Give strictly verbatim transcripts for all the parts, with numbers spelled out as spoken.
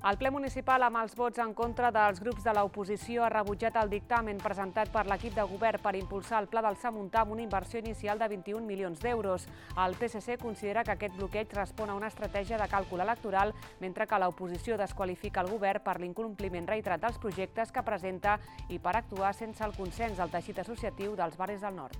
El ple municipal, amb els vots en contra dels grups de l'oposició, ha rebutjat el dictamen presentat per l'equip de govern per impulsar el Pla del Samuntà amb una inversió inicial de vint-i-un milions d'euros. El P S C considera que aquest bloqueig respon a una estratègia de càlcul electoral, mentre que l'oposició desqualifica el govern per l'incompliment reiterat dels projectes que presenta i per actuar sense el consens del teixit associatiu dels barris del nord.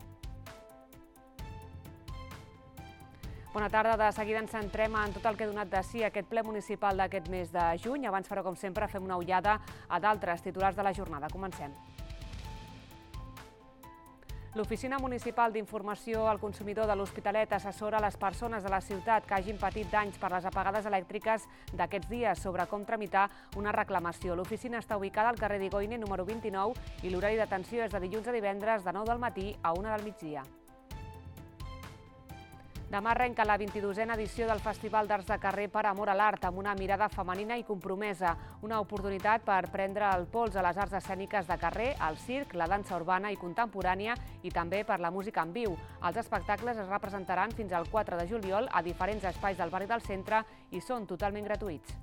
Bona tarda. De seguida ens centrem en tot el que ha donat de si aquest ple municipal d'aquest mes de juny. Abans, però, com sempre, fem una ullada a d'altres titulars de la jornada. Comencem. L'Oficina Municipal d'Informació al Consumidor de l'Hospitalet assessora les persones de la ciutat que hagin patit danys per les apagades elèctriques d'aquests dies sobre com tramitar una reclamació. L'oficina està ubicada al carrer d'Igoine, número vint-i-nou, i l'horari d'atenció és de dilluns a divendres de nou del matí a una del migdia. Demà arrenca la vint-i-dosena edició del Festival d'Arts de Carrer per Amor a l'Art, amb una mirada femenina i compromesa. Una oportunitat per prendre el pols a les arts escèniques de carrer, el circ, la dansa urbana i contemporània i també per la música en viu. Els espectacles es representaran fins al quatre de juliol a diferents espais del barri del centre i són totalment gratuïts.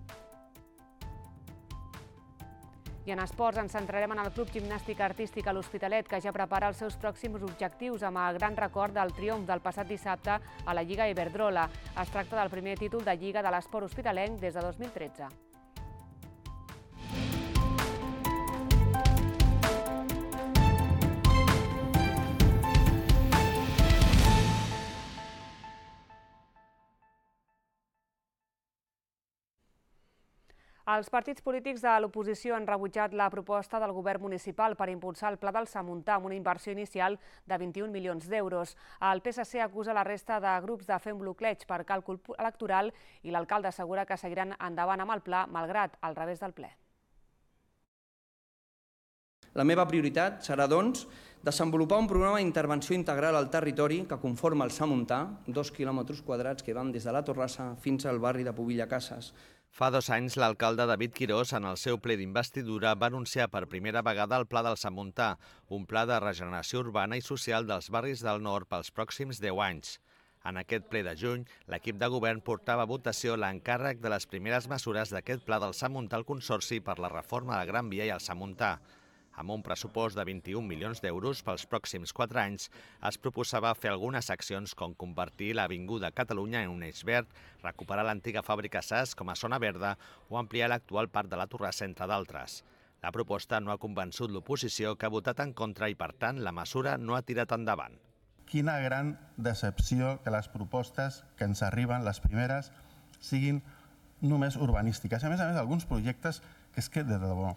I en esports ens centrarem en el Club Gimnàstic Artístic a l'Hospitalet, que ja prepara els seus pròxims objectius amb el gran record del triomf del passat dissabte a la Lliga Iberdrola. Es tracta del primer títol de Lliga de l'esport hospitalenc des de dos mil tretze. Els partits polítics de l'oposició han rebutjat la proposta del govern municipal per impulsar el Pla del Samuntà amb una inversió inicial de vint-i-un milions d'euros. El P S C acusa la resta de grups de fer un bloqueig per càlcul electoral i l'alcalde assegura que seguiran endavant amb el pla, malgrat al revés del ple. La meva prioritat serà, doncs, desenvolupar un programa d'intervenció integral al territori que conforma el Samuntà, dos quilòmetres quadrats que van des de la Torrassa fins al barri de Pobilla Cases. Fa dos anys, l'alcalde David Quirós, en el seu ple d'investidura, va anunciar per primera vegada el Pla del Samuntà, un pla de regeneració urbana i social dels barris del nord pels pròxims deu anys. En aquest ple de juny, l'equip de govern portava a votació l'encàrrec de les primeres mesures d'aquest Pla del Samuntà al Consorci per la reforma de Gran Via i el Samuntà. Amb un pressupost de vint-i-un milions d'euros pels pròxims quatre anys, es proposava fer algunes accions com convertir l'Avinguda Catalunya en un eix verd, recuperar l'antiga fàbrica S A S com a zona verda o ampliar l'actual parc de la Torrassa, entre d'altres. La proposta no ha convençut l'oposició, que ha votat en contra i, per tant, la mesura no ha tirat endavant. Quina gran decepció que les propostes que ens arriben, les primeres, siguin només urbanístiques. A més a més, alguns projectes que és que, de debò,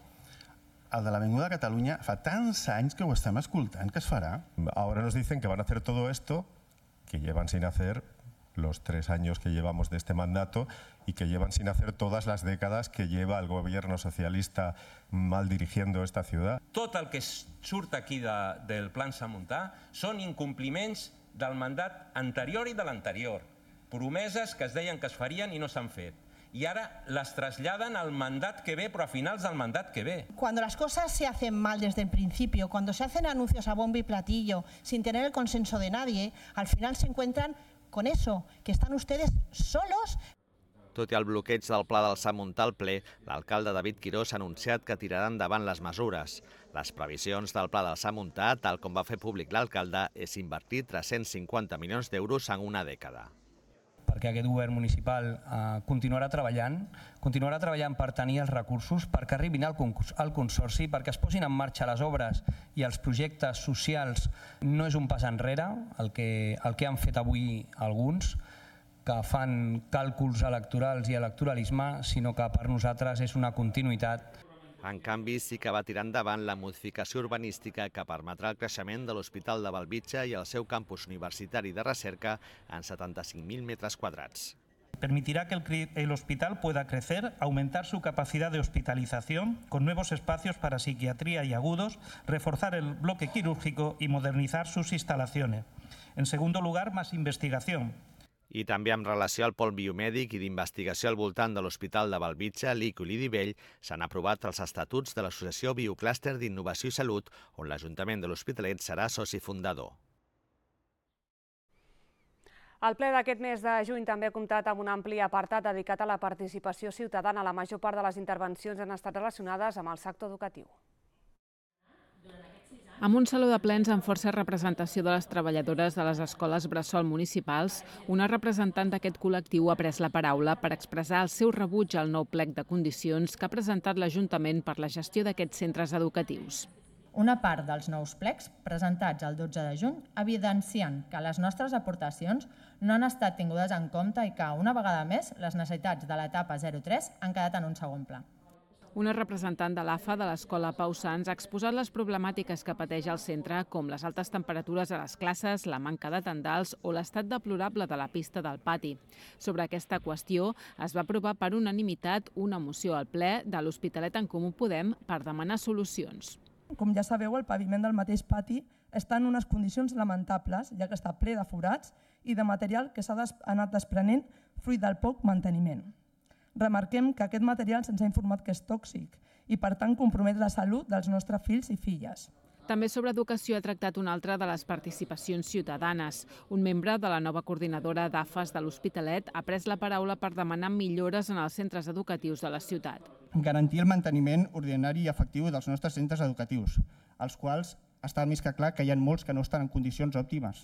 el de l'Avinguda Catalunya fa tants anys que ho estem escoltant, que es farà. Ahora nos dicen que van a hacer todo esto, que llevan sin hacer los tres años que llevamos de este mandato y que llevan sin hacer todas las décadas que lleva el gobierno socialista mal dirigiendo esta ciudad. Tot el que surt aquí de, del Plan Samuntà són incompliments del mandat anterior i de l'anterior. Promeses que es deien que es farien i no s'han fet. Y ahora las trasladan al mandat que ve, pero a finals del mandat que ve. Cuando las cosas se hacen mal desde el principio, cuando se hacen anuncios a bombo y platillo, sin tener el consenso de nadie, al final se encuentran con eso, que están ustedes solos. Tot i el bloqueig del Pla del Samuntà al ple, l'alcalde David Quirós ha anunciat que tirarà endavant les mesures. Les previsions del Pla del Samuntà, tal com va fer públic l'alcalde, és invertir tres-cents cinquanta milions d'euros en una dècada. Perquè aquest govern municipal eh, continuarà treballant, continuarà treballant per tenir els recursos, perquè arribin al, al Consorci, perquè es posin en marxa les obres i els projectes socials. No és un pas enrere el que, el que han fet avui alguns, que fan càlculs electorals i electoralisme, sinó que per nosaltres és una continuïtat. En canvi, sí que va tirar endavant la modificació urbanística que permetrà el creixement de l'Hospital de Bellvitge i el seu campus universitari de recerca en setanta-cinc mil metres quadrats. Permitirá que el, el hospital pueda crecer, aumentar su capacidad de hospitalización con nuevos espacios para psiquiatría y agudos, reforzar el bloque quirúrgico y modernizar sus instalaciones. En segundo lugar, más investigación. I també amb relació al pol biomèdic i d'investigació al voltant de l'Hospital de Bellvitge, l'I C U i l'Idivell, s'han aprovat els estatuts de l'Associació Bioclúster d'Innovació i Salut, on l'Ajuntament de l'Hospitalet serà soci fundador. El ple d'aquest mes de juny també ha comptat amb un ampli apartat dedicat a la participació ciutadana. La major part de les intervencions han estat relacionades amb el sector educatiu. Amb un saló de plens amb força representació de les treballadores de les escoles bressol municipals, una representant d'aquest col·lectiu ha pres la paraula per expressar el seu rebuig al nou plec de condicions que ha presentat l'Ajuntament per la gestió d'aquests centres educatius. Una part dels nous plecs, presentats el dotze de juny, evidencien que les nostres aportacions no han estat tingudes en compte i que, una vegada més, les necessitats de l'etapa zero tres han quedat en un segon pla. Una representant de l'A F A de l'Escola Pau Sans ha exposat les problemàtiques que pateix el centre, com les altes temperatures a les classes, la manca de tendals o l'estat deplorable de la pista del pati. Sobre aquesta qüestió es va aprovar per unanimitat una moció al ple de l'Hospitalet en Comú Podem per demanar solucions. Com ja sabeu, el paviment del mateix pati està en unes condicions lamentables, ja que està ple de forats i de material que s'ha anat desprenent fruit del poc manteniment. Remarquem que aquest material se'ns ha informat que és tòxic i, per tant, compromet la salut dels nostres fills i filles. També sobre educació ha tractat una altra de les participacions ciutadanes. Un membre de la nova coordinadora d'A F A S de l'Hospitalet ha pres la paraula per demanar millores en els centres educatius de la ciutat. Garantir el manteniment ordinari i efectiu dels nostres centres educatius, els quals està més que clar que hi ha molts que no estan en condicions òptimes.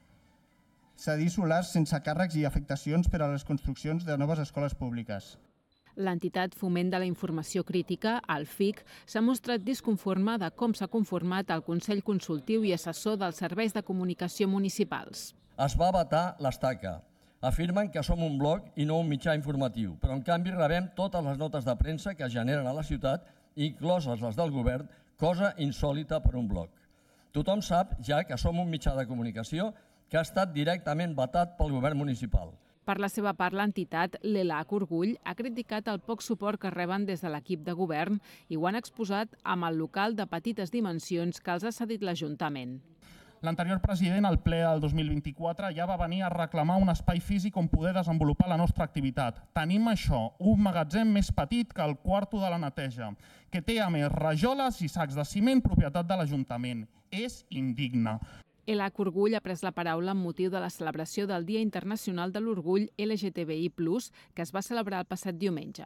Cedir solars sense càrrecs i afectacions per a les construccions de noves escoles públiques. L'entitat Foment de la Informació Crítica, el F I C, s'ha mostrat disconforme de com s'ha conformat el Consell Consultiu i Assessor dels Serveis de Comunicació Municipals. Es va vetar l'estaca. Afirmen que som un blog i no un mitjà informatiu, però en canvi rebem totes les notes de premsa que es generen a la ciutat, incloses les del govern, cosa insòlita per un blog. Tothom sap ja que som un mitjà de comunicació que ha estat directament vetat pel govern municipal. Per la seva part, l'entitat l'E L A C Orgull ha criticat el poc suport que reben des de l'equip de govern i ho han exposat amb el local de petites dimensions que els ha cedit l'Ajuntament. L'anterior president, al ple del dos mil vint-i-quatre, ja va venir a reclamar un espai físic on poder desenvolupar la nostra activitat. Tenim això, un magatzem més petit que el quarto de la neteja, que té a més rajoles i sacs de ciment propietat de l'Ajuntament. És indigne. E L A C Orgull ha pres la paraula amb motiu de la celebració del Dia Internacional de l'Orgull L G T B I plus, que es va celebrar el passat diumenge.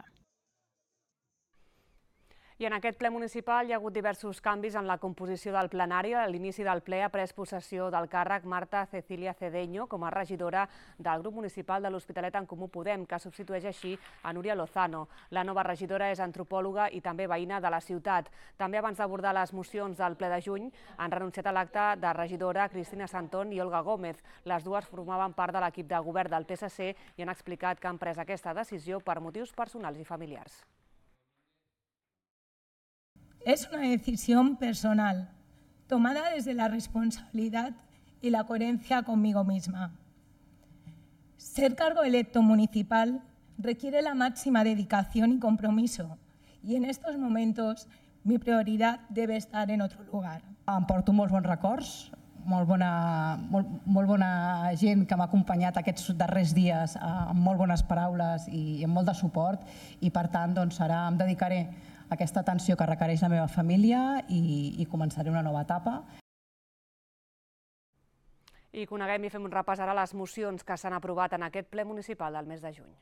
I en aquest ple municipal hi ha hagut diversos canvis en la composició del plenari. A l'inici del ple ha pres possessió del càrrec Marta Cecilia Cedeño com a regidora del grup municipal de l'Hospitalet en Comú Podem, que substitueix així a Núria Lozano. La nova regidora és antropòloga i també veïna de la ciutat. També abans d'abordar les mocions del ple de juny han renunciat a l'acte de regidora Cristina Santón i Olga Gómez. Les dues formaven part de l'equip de govern del P S C i han explicat que han pres aquesta decisió per motius personals i familiars. Es una decisión personal, tomada desde la responsabilidad y la coherencia conmigo misma. Ser cargo electo municipal requiere la máxima dedicación y compromiso, y en estos momentos mi prioridad debe estar en otro lugar. Em porto molts bons records, molt bona, molt, molt bona gent que m'ha acompanyat aquests darrers dies amb molt bones paraules i amb molt de suport, i per tant doncs, ara em dedicaré aquesta atenció que requereix la meva família i, i començaré una nova etapa. I coneguem i fem un repàs ara les mocions que s'han aprovat en aquest ple municipal del mes de juny.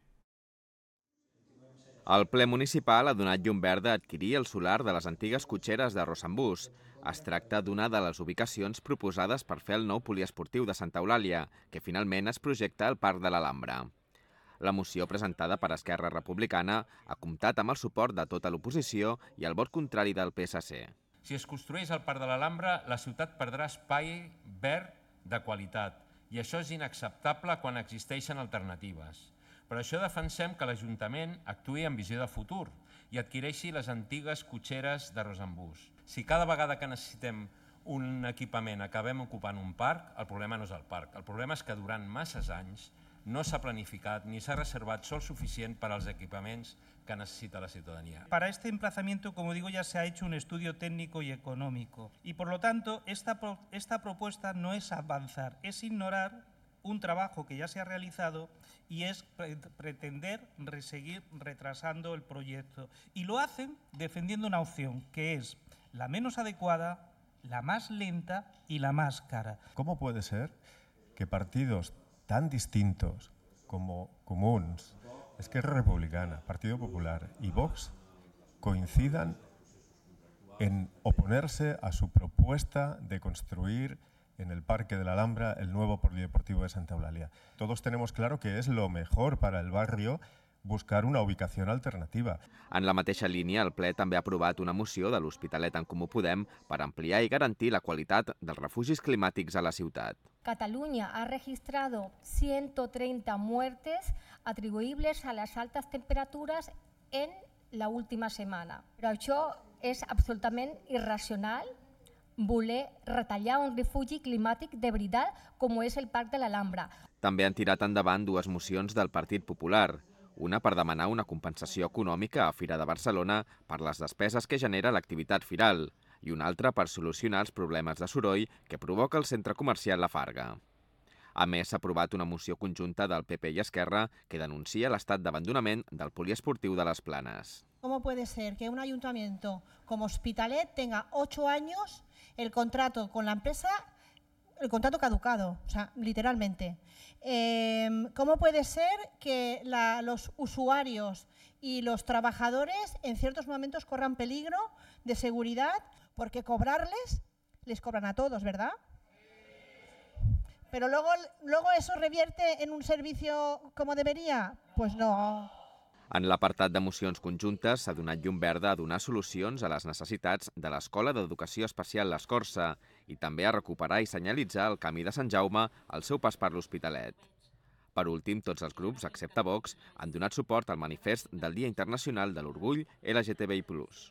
El ple municipal ha donat llum verda a adquirir el solar de les antigues cotxeres de Rossembús. Es tracta d'una de les ubicacions proposades per fer el nou poliesportiu de Santa Eulàlia, que finalment es projecta al Parc de l'Alhambra. La moció presentada per Esquerra Republicana ha comptat amb el suport de tota l'oposició i el vot contrari del P S C. Si es construeix al Parc de l'Alhambra, la ciutat perdrà espai verd de qualitat i això és inacceptable quan existeixen alternatives. Per això defensem que l'Ajuntament actuï amb visió de futur i adquireixi les antigues cotxeres de Rossembús. Si cada vegada que necessitem un equipament acabem ocupant un parc, el problema no és el parc. El problema és que durant masses anys no s'ha planificat ni s'ha reservat sòl suficient para los equipamientos que necesita la ciudadanía. Para este emplazamiento, como digo, ya se ha hecho un estudio técnico y económico y por lo tanto esta, esta propuesta no es avanzar, es ignorar un trabajo que ya se ha realizado y es pre pretender seguir retrasando el proyecto. Y lo hacen defendiendo una opción que es la menos adecuada, la más lenta y la más cara. ¿Cómo puede ser que partidos tan distintos como Comuns, Esquerra Republicana, Partido Popular y Vox coincidan en oponerse a su propuesta de construir en el Parque de la Alhambra el nuevo polideportivo de Santa Eulàlia. Todos tenemos claro que es lo mejor para el barrio buscar una ubicació alternativa. En la mateixa línia, el ple també ha aprovat una moció de l'Hospitalet en Comú Podem per ampliar i garantir la qualitat dels refugis climàtics a la ciutat. Cataluña ha registrado ciento treinta muertes atribuibles a las altas temperaturas en la última setmana. Però això és absolutament irracional voler retallar un refugi climàtic de veritat com és el Parc de l'Alhambra. També han tirat endavant dues mocions del Partit Popular. Una per demanar una compensació econòmica a Fira de Barcelona per les despeses que genera l'activitat firal i una altra per solucionar els problemes de soroll que provoca el centre comercial La Farga. A més, s'ha aprovat una moció conjunta del P P i Esquerra que denuncia l'estat d'abandonament del poliesportiu de les Planes. ¿Cómo puede ser que un ayuntamiento como Hospitalet tenga ocho años el contrato con la empresa, el contrato caducado, o sea, literalmente? Eh, ¿Cómo puede ser que la, los usuarios y los trabajadores en ciertos momentos corran peligro de seguridad? Porque cobrarles, les cobran a todos, ¿verdad? Pero luego, luego eso revierte en un servicio como debería? Pues no. En l'apartat de mocions conjuntes s'ha donat llum verda a donar solucions a les necessitats de l'Escola d'Educació Especial l'Escorça i també a recuperar i senyalitzar el camí de Sant Jaume al seu pas per l'Hospitalet. Per últim, tots els grups, excepte Vox, han donat suport al manifest del Dia Internacional de l'Orgull L G T B I plus.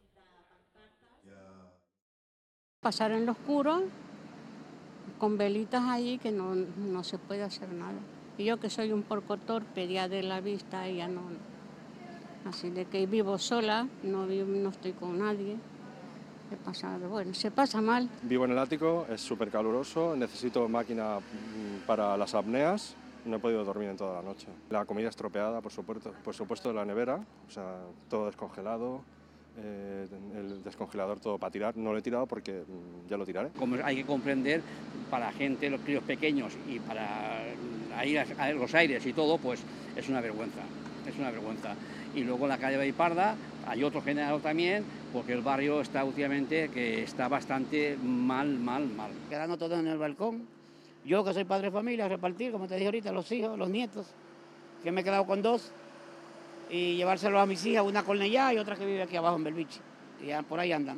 Pasar en lo oscuro con velitas ahí que no, no se puede hacer nada. Y yo que soy un poco torpe ya de la vista, ella no. Así de que vivo sola, no, vivo, no estoy con nadie. He pasado, bueno, se pasa mal. Vivo en el ático, es súper caluroso, necesito máquina para las apneas, no he podido dormir en toda la noche. La comida estropeada, por supuesto, por supuesto de la nevera, o sea, todo descongelado, eh, el descongelador todo para tirar. No lo he tirado porque ya lo tiraré. Como hay que comprender, para la gente, los críos pequeños y para ir a los aires y todo, pues es una vergüenza, es una vergüenza. Y luego la calle Baiparda hay otro generador también, porque el barrio está últimamente que está bastante mal, mal, mal. Quedando todo en el balcón. Yo que soy padre de familia, repartir, como te dije ahorita, los hijos, los nietos, que me he quedado con dos, y llevárselos a mis hijas, una con ella y otra que vive aquí abajo en Belvich. Y ya por ahí andan.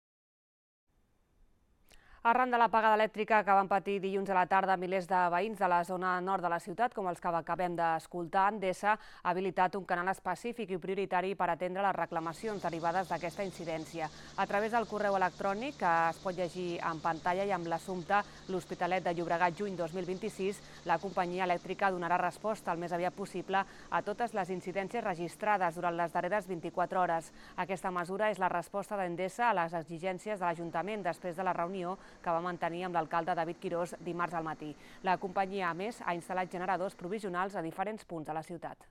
Arran de l'apagada elèctrica que van patir dilluns a la tarda milers de veïns de la zona nord de la ciutat, com els que acabem d'escoltar, Endesa ha habilitat un canal específic i prioritari per atendre les reclamacions derivades d'aquesta incidència. A través del correu electrònic, que es pot llegir en pantalla i amb l'assumpte L'Hospitalet de Llobregat juny dos mil vint-i-sis, la companyia elèctrica donarà resposta el més aviat possible a totes les incidències registrades durant les darreres vint-i-quatre hores. Aquesta mesura és la resposta d'Endesa a les exigències de l'Ajuntament després de la reunió que va mantenir amb l'alcalde David Quirós dimarts al matí. La companyia, a més, ha instal·lat generadors provisionals a diferents punts de la ciutat.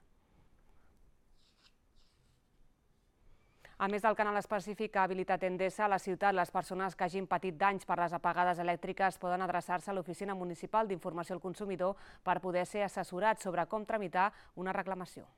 A més del canal específic que ha habilitat Endesa, a la ciutat les persones que hagin patit danys per les apagades elèctriques poden adreçar-se a l'Oficina Municipal d'Informació al Consumidor per poder ser assessorats sobre com tramitar una reclamació.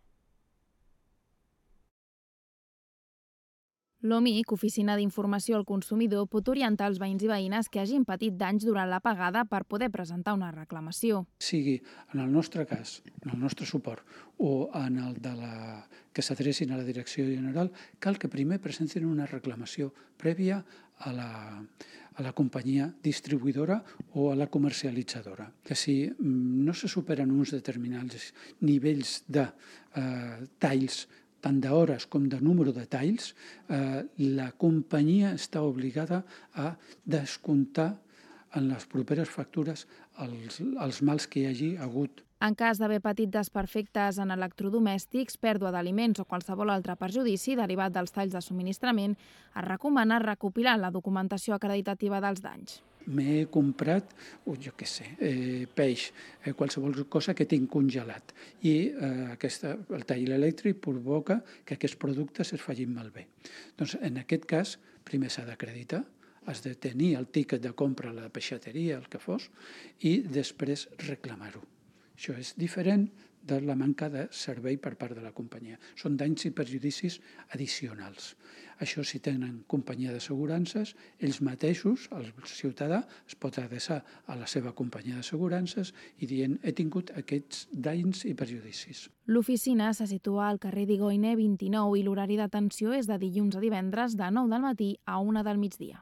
L'O M I C, Oficina d'Informació al Consumidor, pot orientar els veïns i veïnes que hagin patit danys durant l'apagada per poder presentar una reclamació. Sigui en el nostre cas, en el nostre suport, o en el de la que s'adrecin a la Direcció General, cal que primer presentin una reclamació prèvia a la, a la companyia distribuïdora o a la comercialitzadora. Que si no se superen uns determinats nivells de eh, talls tant d'hores com de número de talls, eh, la companyia està obligada a descomptar en les properes factures els, els mals que hi hagi hagut. En cas d'haver patit desperfectes en electrodomèstics, pèrdua d'aliments o qualsevol altre perjudici derivat dels talls de subministrament, es recomana recopilar la documentació acreditativa dels danys. M'he comprat, oh, jo què sé, eh, peix, eh, qualsevol cosa que tinc congelat i eh, aquesta, el tall elèctric provoca que aquests productes es facin malbé. Doncs en aquest cas, primer s'ha d'acreditar, has de tenir el tiquet de compra a la peixateria, el que fos, i després reclamar-ho. Això és diferent de la manca de servei per part de la companyia. Són danys i perjudicis addicionals. Això, si tenen companyia d'assegurances, ells mateixos, el ciutadà, es pot adreçar a la seva companyia d'assegurances i dient he tingut aquests danys i perjudicis. L'oficina se situa al carrer Digoine vint-i-nou i l'horari d'atenció és de dilluns a divendres de nou del matí a una del migdia.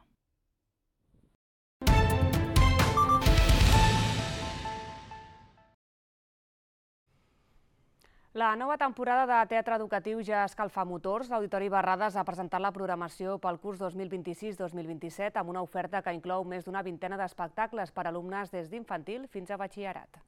La nova temporada de teatre educatiu ja escalfa motors. L'Auditori Barrades ha presentat la programació pel curs dos mil vint-i-sis dos mil vint-i-set amb una oferta que inclou més d'una vintena d'espectacles per a alumnes des d'infantil fins a batxillerat.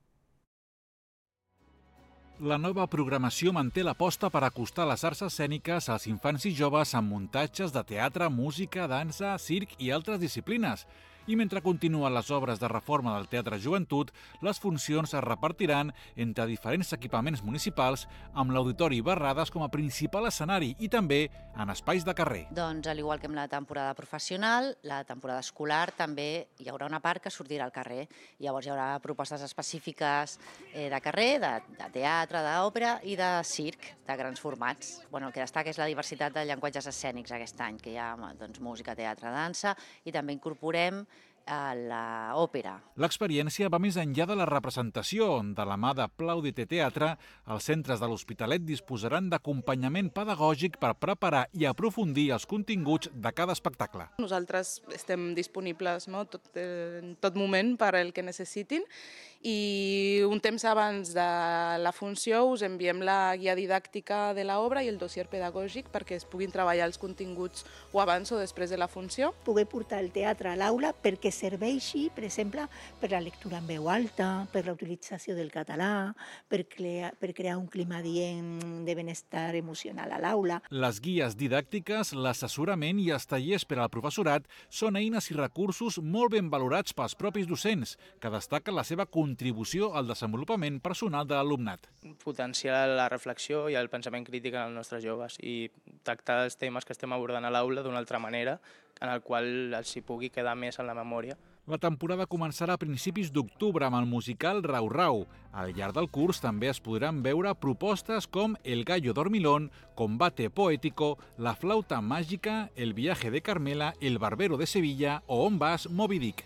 La nova programació manté l'aposta per acostar les arts escèniques als infants i joves amb muntatges de teatre, música, dansa, circ i altres disciplines. I mentre continuen les obres de reforma del Teatre Joventut, les funcions es repartiran entre diferents equipaments municipals amb l'Auditori Barrades com a principal escenari i també en espais de carrer. Doncs, al igual que amb la temporada professional, la temporada escolar també hi haurà una part que sortirà al carrer. Llavors hi haurà propostes específiques de carrer, de, de teatre, d'òpera i de circ, de grans formats. Bueno, el que destaca és la diversitat de llenguatges escènics aquest any, que hi ha doncs, música, teatre, dansa, i també incorporem a l'òpera. L'experiència va més enllà de la representació. De la mà de Plaudite Teatre, els centres de l'Hospitalet disposaran d'acompanyament pedagògic per preparar i aprofundir els continguts de cada espectacle. Nosaltres estem disponibles, no, tot, en tot moment per al que necessitin i un temps abans de la funció us enviem la guia didàctica de l'obra i el dossier pedagògic perquè es puguin treballar els continguts o abans o després de la funció. Poder portar el teatre a l'aula perquè serveixi, per exemple, per la lectura en veu alta, per la utilització del català, per crear, per crear un clima adient de benestar emocional a l'aula. Les guies didàctiques, l'assessorament i els tallers per al professorat són eines i recursos molt ben valorats pels propis docents, que destaquen la seva contribució al desenvolupament personal de l'alumnat. Potenciar la reflexió i el pensament crític en els nostres joves i tractar els temes que estem abordant a l'aula d'una altra manera, en el qual els hi pugui quedar més en la memòria. La temporada començarà a principis d'octubre amb el musical Rau Rau. Al llarg del curs també es podran veure propostes com El gallo dormilón, Combate poético, La flauta mágica, El viaje de Carmela, El barbero de Sevilla o On vas, Moby Dick.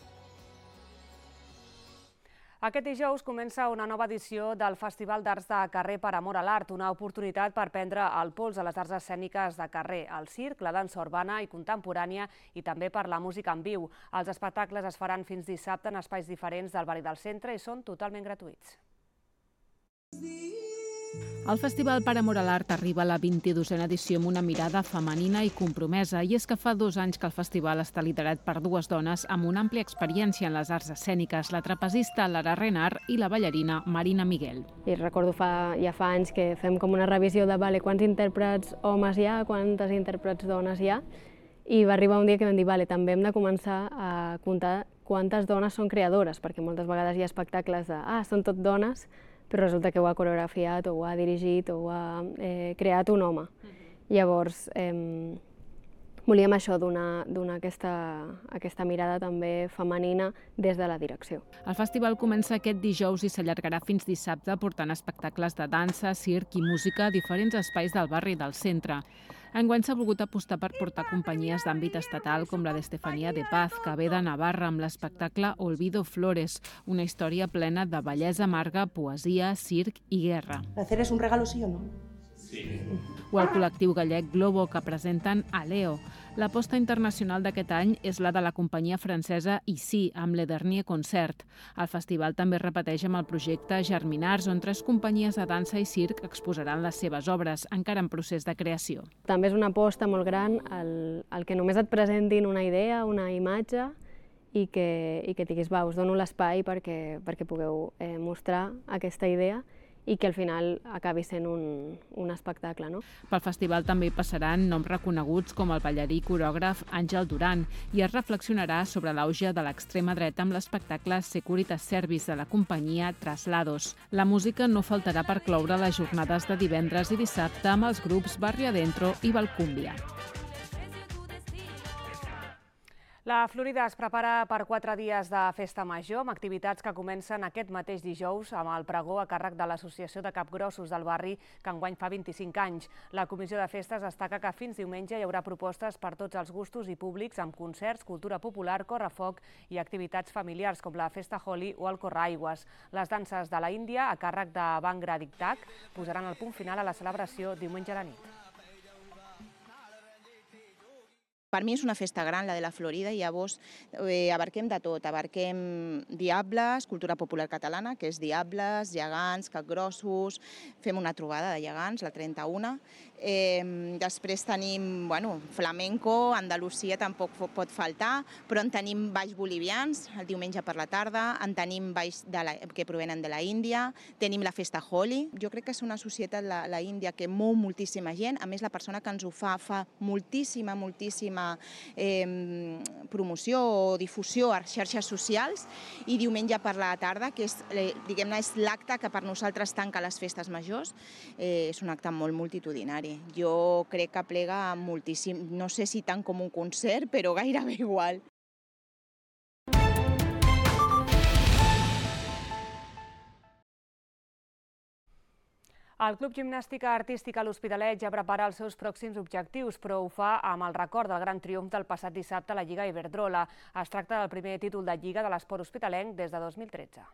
Aquest dijous comença una nova edició del Festival d'Arts de Carrer per Amor a l'Art, una oportunitat per prendre el pols a les arts escèniques de carrer, el circ, la dansa urbana i contemporània i també per la música en viu. Els espectacles es faran fins dissabte en espais diferents del barri del centre i són totalment gratuïts. El Festival per Amor a l'Art arriba a la vint-i-dosena edició amb una mirada femenina i compromesa, i és que fa dos anys que el festival està liderat per dues dones amb una àmplia experiència en les arts escèniques, la trapezista Lara Renard i la ballarina Marina Miguel. I recordo fa, ja fa anys que fem com una revisió de vale, quants intèrprets homes hi ha, quantes intèrprets dones hi ha, i va arribar un dia que vam dir vale, també hem de començar a comptar quantes dones són creadores, perquè moltes vegades hi ha espectacles de ah, són tot dones, però resulta que ho ha coreografiat o ho ha dirigit o ho ha eh, creat un home. Uh-huh. Llavors, eh, volíem això, donar, donar aquesta, aquesta mirada també femenina des de la direcció. El festival comença aquest dijous i s'allargarà fins dissabte portant espectacles de dansa, circ i música a diferents espais del barri del centre. Enguany s'ha volgut apostar per portar companyies d'àmbit estatal com la d'Estefania de Paz, que ve de Navarra amb l'espectacle Olvido Flores, una història plena de bellesa amarga, poesia, circ i guerra. ¿Hacer es un regalo sí o no? Sí. O el col·lectiu gallec Globo, que presenten Aleo. L'aposta internacional d'aquest any és la de la companyia francesa Ici, amb Le Dernier Concert. El festival també repeteix amb el projecte Germinars, on tres companyies de dansa i circ exposaran les seves obres, encara en procés de creació. També és una aposta molt gran el, el que només et presentin una idea, una imatge, i que, i que diguis, va, us dono l'espai perquè, perquè pugueu eh, mostrar aquesta idea i que al final acabi sent un, un espectacle. No? Pel festival també hi passaran noms reconeguts com el ballarí i coreògraf Àngel Duran, i es reflexionarà sobre l'auge de l'extrema dreta amb l'espectacle Securitas Service de la companyia Traslados. La música no faltarà per cloure les jornades de divendres i dissabte amb els grups Barri Adentro i Valcúmbia. La Florida es prepara per quatre dies de festa major, amb activitats que comencen aquest mateix dijous amb el pregó a càrrec de l'Associació de Capgrossos del barri, que enguany fa vint-i-cinc anys. La Comissió de Festes destaca que fins diumenge hi haurà propostes per tots els gustos i públics, amb concerts, cultura popular, correfoc i activitats familiars com la Festa Holi o el Correaigües. Les danses de la Índia, a càrrec de Bhangra Diktak, posaran el punt final a la celebració diumenge a la nit. Per mi és una festa gran, la de la Florida, i llavors eh, abarquem de tot. Abarquem diables, cultura popular catalana, que és diables, gegants, capgrossos, fem una trobada de gegants, la trenta-una. Eh, després tenim bueno, flamenco, Andalusia tampoc pot faltar, però en tenim balls bolivians el diumenge per la tarda, en tenim balls de la, que provenen de la Índia, tenim la festa Holi. Jo crec que és una societat, la, la Índia, que mou moltíssima gent. A més, la persona que ens ho fa, fa moltíssima, moltíssima Eh, promoció o difusió a xarxes socials, i diumenge per la tarda, que és, eh, diguem-ne, és l'acte que per nosaltres tanca les festes majors, eh, és un acte molt multitudinari. Jo crec que plega moltíssim, no sé si tant com un concert, però gairebé igual. El Club Gimnàstica Artística a l'Hospitalet ja prepara els seus pròxims objectius, però ho fa amb el record del gran triomf del passat dissabte a la Lliga Iberdrola. Es tracta del primer títol de Lliga de l'esport hospitalenc des de dos mil tretze.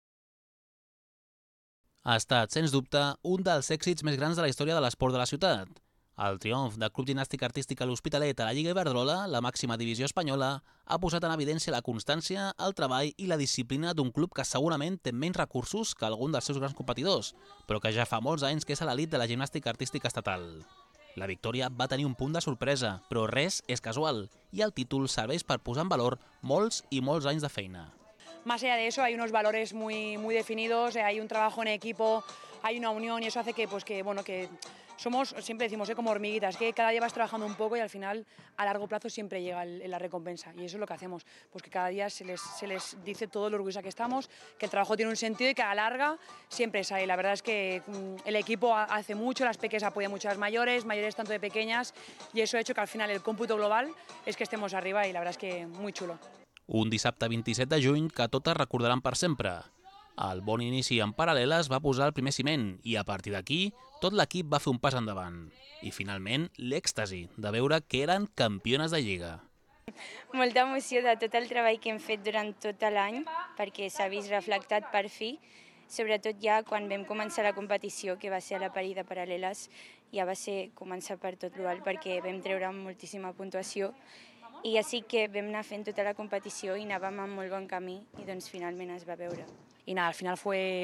Ha estat, sens dubte, un dels èxits més grans de la història de l'esport de la ciutat. El triomf del Club Gimnàstica Artística a l'Hospitalet a la Lliga Iberdrola, la màxima divisió espanyola, ha posat en evidència la constància, el treball i la disciplina d'un club que segurament té menys recursos que algun dels seus grans competidors, però que ja fa molts anys que és a l'elit de la gimnàstica artística estatal. La victòria va tenir un punt de sorpresa, però res és casual, i el títol serveix per posar en valor molts i molts anys de feina. Más allá de eso, hay unos valores muy, muy definidos, hay un trabajo en equipo, hay una unión, y eso hace que, pues, que, bueno, que somos, siempre decimos, ¿eh? como hormiguitas, que cada día vas trabajando un poco y al final, a largo plazo, siempre llega el, la recompensa. Y eso es lo que hacemos, pues que cada día se les, se les dice todo lo orgullosa que estamos, que el trabajo tiene un sentido y que a la larga siempre sale. La verdad es que mm, el equipo hace mucho, las pequeñas apoyan mucho a las mayores, mayores tanto de pequeñas, y eso ha hecho que al final el cómputo global es que estemos arriba, y la verdad es que muy chulo. Un dissabte vint-i-set de juny que totes recordaran per sempre. El bon inici en paral·leles va posar el primer ciment i a partir d'aquí tot l'equip va fer un pas endavant. I finalment l'èxtasi de veure que eren campiones de Lliga. Molta emoció de tot el treball que hem fet durant tot l'any, perquè s'ha vist reflectat per fi, sobretot ja quan vam començar la competició, que va ser a la parí de paral·leles, ja va ser començar per tot l'alt, perquè vam treure moltíssima puntuació, i així que vam anar fent tota la competició i anàvem en molt bon camí, i doncs finalment es va veure. Y nada, al final fue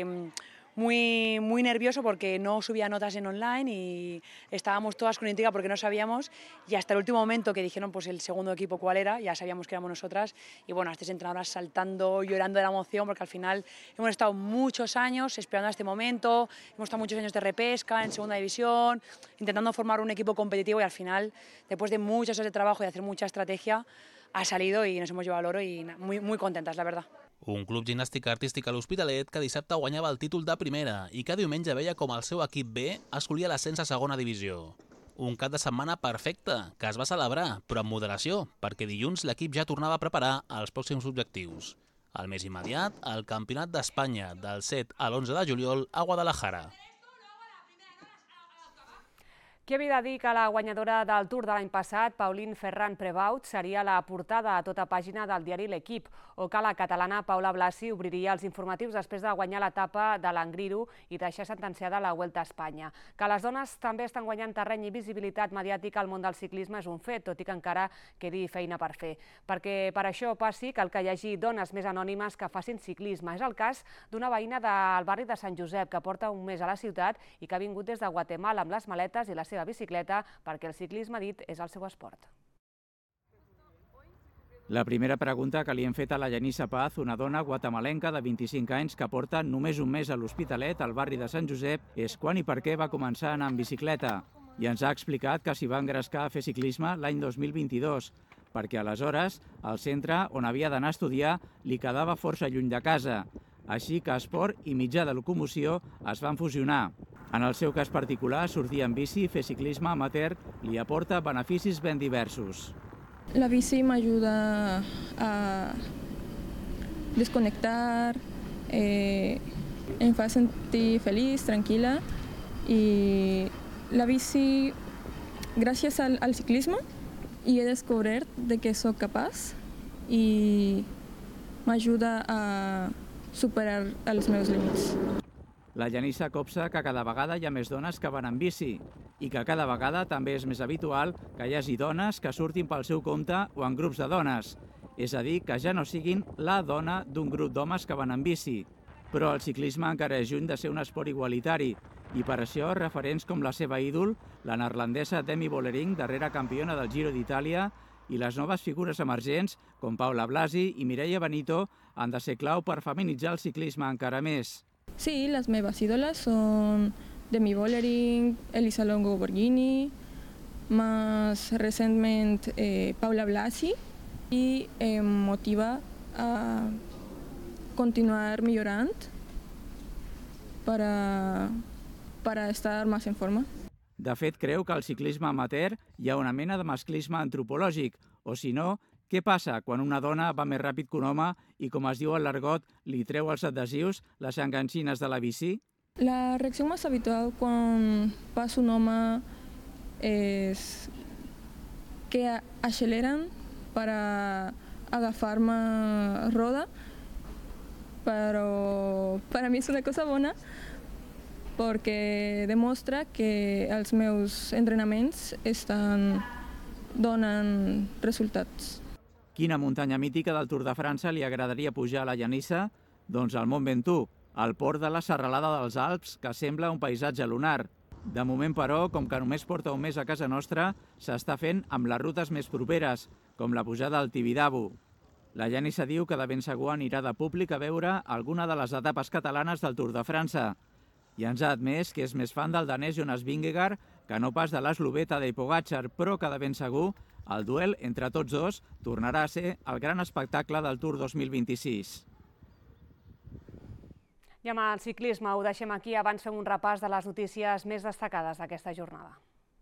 muy, muy nervioso porque no subía notas en online y estábamos todas con intriga porque no sabíamos, y hasta el último momento que dijeron pues el segundo equipo cuál era, ya sabíamos que éramos nosotras, y bueno, estas entrenadoras saltando, llorando de la emoción, porque al final hemos estado muchos años esperando a este momento, hemos estado muchos años de repesca en segunda división, intentando formar un equipo competitivo, y al final, después de muchas horas de trabajo y hacer mucha estrategia, ha salido y nos hemos llevado el oro, y muy, muy contentas, la verdad. Un club gimnàstica artística a l'Hospitalet que dissabte guanyava el títol de primera i que diumenge veia com el seu equip B assolia l'ascens a segona divisió. Un cap de setmana perfecte, que es va celebrar, però amb moderació, perquè dilluns l'equip ja tornava a preparar els pròxims objectius. El més immediat, el Campionat d'Espanya del set a l'onze de juliol a Guadalajara. Qui havia de dir que la guanyadora del Tour de l'any passat, Pauline Ferran Prebaut, seria la portada a tota pàgina del diari L'Equip, o que la catalana Paula Blasi obriria els informatius després de guanyar l'etapa de l'Angliru i deixar sentenciada la Vuelta a Espanya. Que les dones també estan guanyant terreny i visibilitat mediàtica al món del ciclisme és un fet, tot i que encara quedi feina per fer. Perquè per això passi cal que hi hagi dones més anònimes que facin ciclisme. És el cas d'una veïna del barri de Sant Josep que porta un mes a la ciutat i que ha vingut des de Guatemala amb les maletes i la seva bicicleta perquè el ciclisme, dit, és el seu esport. La primera pregunta que li hem fet a la Yanissa Paz, una dona guatemalenca de vint-i-cinc anys que porta només un mes a l'Hospitalet, al barri de Sant Josep, és quan i per què va començar a anar en bicicleta. I ens ha explicat que s'hi va engrescar a fer ciclisme l'any dos mil vint-i-dos, perquè aleshores el centre on havia d'anar a estudiar li quedava força lluny de casa. Així que esport i mitjà de locomoció es van fusionar. En el seu cas particular, sortir en bici i fer ciclisme amateur li aporta beneficis ben diversos. La bici m'ajuda a desconectar, eh, em fa sentir feliç, tranquil·la, i la bici, gràcies al, al ciclisme, hi he descobert de que soc capaç i m'ajuda a superar els meus límits. La Janissa copsa que cada vegada hi ha més dones que van en bici i que cada vegada també és més habitual que hi hagi dones que surtin pel seu compte o en grups de dones. És a dir, que ja no siguin la dona d'un grup d'homes que van en bici. Però el ciclisme encara és lluny de ser un esport igualitari i per això referents com la seva ídol, la neerlandesa Demi Vollering, darrera campiona del Giro d'Itàlia, i les noves figures emergents, com Paula Blasi i Mireia Benito, han de ser clau per feminitzar el ciclisme encara més. Sí, les meves ídoles són Demi Vollering, Elisa Longo Borghini, més recentment eh, Paula Blasi, i em motiva a continuar millorant per a, per a estar més en forma. De fet, creu que al ciclisme amateur hi ha una mena de masclisme antropològic, o si no, què passa quan una dona va més ràpid que un home i, com es diu al l'argot, li treu els adhesius, les enganxines de la bici? La reacció més habitual quan passa un home és que acceleren per a agafar-me roda, però per a mi és una cosa bona perquè demostra que els meus entrenaments estan donant resultats. Quina muntanya mítica del Tour de França li agradaria pujar a la Janissa? Doncs al Mont Ventoux, al port de la Serralada dels Alps, que sembla un paisatge lunar. De moment, però, com que només porta un mes a casa nostra, s'està fent amb les rutes més properes, com la pujada al Tibidabo. La Janissa diu que de ben segur anirà de públic a veure alguna de les etapes catalanes del Tour de França. I ens ha admès que és més fan del danès Jonas Vingegaard que no pas de l'eslovè Tadej Pogačar, però que de ben segur el duel entre tots dos tornarà a ser el gran espectacle del Tour dos mil vint-i-sis. I amb el ciclisme ho deixem aquí, abans fem un repàs de les notícies més destacades d'aquesta jornada.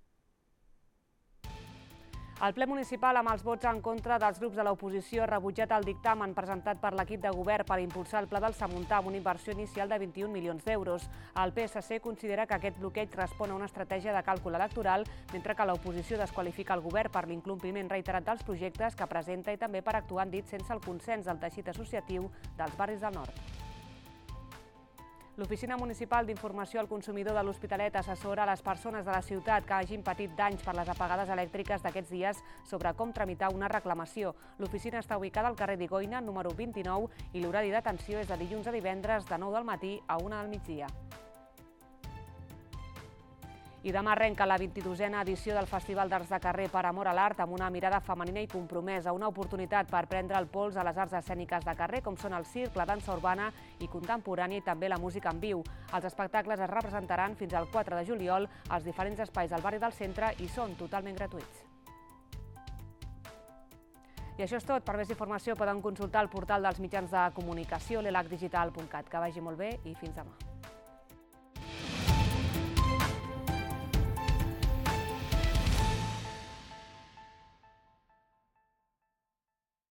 El ple municipal, amb els vots en contra dels grups de l'oposició, ha rebutjat el dictamen presentat per l'equip de govern per impulsar el Pla del Samuntà amb una inversió inicial de vint-i-un milions d'euros. El P S C considera que aquest bloqueig respon a una estratègia de càlcul electoral, mentre que l'oposició desqualifica el govern per l'incompliment reiterat dels projectes que presenta i també per actuar, han dit, sense el consens del teixit associatiu dels barris del nord. L'Oficina Municipal d'Informació al Consumidor de l'Hospitalet assessora a les persones de la ciutat que hagin patit danys per les apagades elèctriques d'aquests dies sobre com tramitar una reclamació. L'oficina està ubicada al carrer d'Igoina, número vint-i-nou, i l'horari d'atenció és de dilluns a divendres de nou del matí a una del migdia. I demà arrenca la vint-i-dosena edició del Festival d'Arts de Carrer per Amor a l'Art amb una mirada femenina i compromesa, una oportunitat per prendre el pols a les arts escèniques de carrer com són el circ, la dansa urbana i contemporània i també la música en viu. Els espectacles es representaran fins al quatre de juliol als diferents espais del barri del centre i són totalment gratuïts. I això és tot. Per més informació poden consultar el portal dels mitjans de comunicació, l'elac digital punt cat. Que vagi molt bé i fins demà.